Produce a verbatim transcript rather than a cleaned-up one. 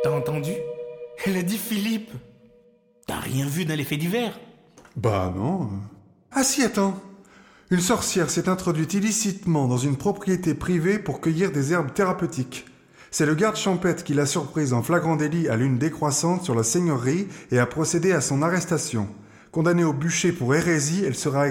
T'as entendu? Elle a dit Philippe. T'as rien vu dans les faits divers? Bah non. Ah si, attends. Une sorcière s'est introduite illicitement dans une propriété privée pour cueillir des herbes thérapeutiques. C'est le garde champêtre qui l'a surprise en flagrant délit à lune décroissante sur la seigneurie et a procédé à son arrestation. Condamnée au bûcher pour hérésie, elle sera